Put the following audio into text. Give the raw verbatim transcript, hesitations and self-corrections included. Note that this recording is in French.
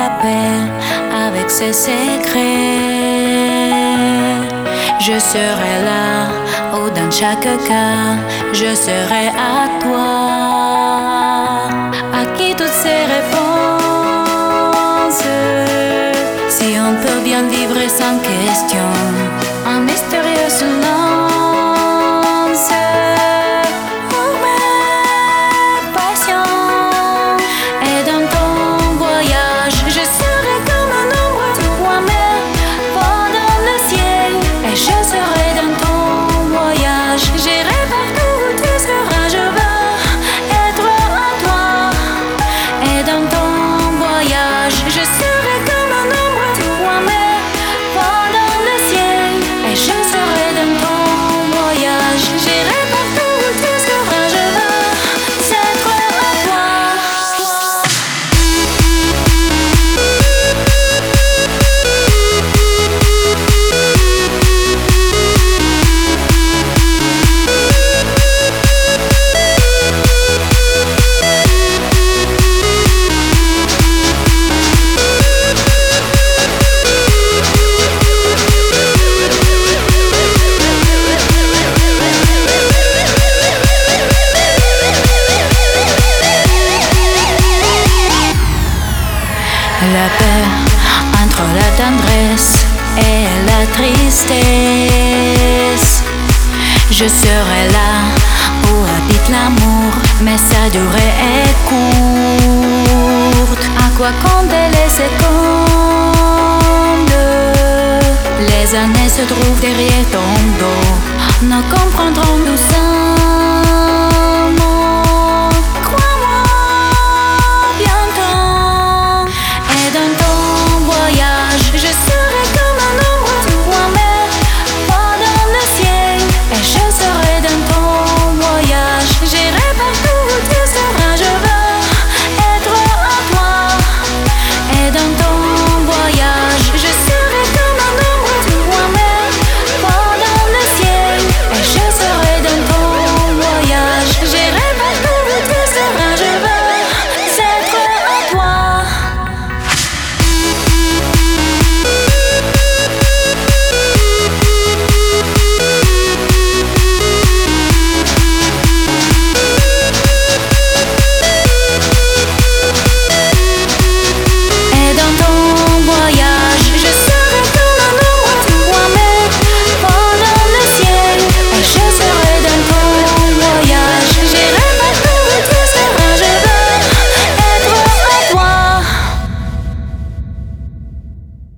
la paix avec ses secrets. Je serai là, ou dans chaque cas, je serai à toi. À qui toutes ces réponses? Si on peut bien vivre sans question, un mystérieux silence. Pour mes passions, et dans ton voyage, je serai comme un ombre de moi-même pendant le ciel. Et je serai dans ton voyage, j'irai partout où tu seras. Je veux être à toi. Et dans ton voyage, je serai comme un ombre de moi-même pendant le ciel. Et je serai dans ton voyage, j'irai partout où tu seras. Je veux être à toi. La paix entre la tendresse et la tristesse. Je serai là où habite l'amour, mais sa durée est courte. À quoi compter les secondes? Les années se trouvent derrière ton dos, nous comprendrons tout ça.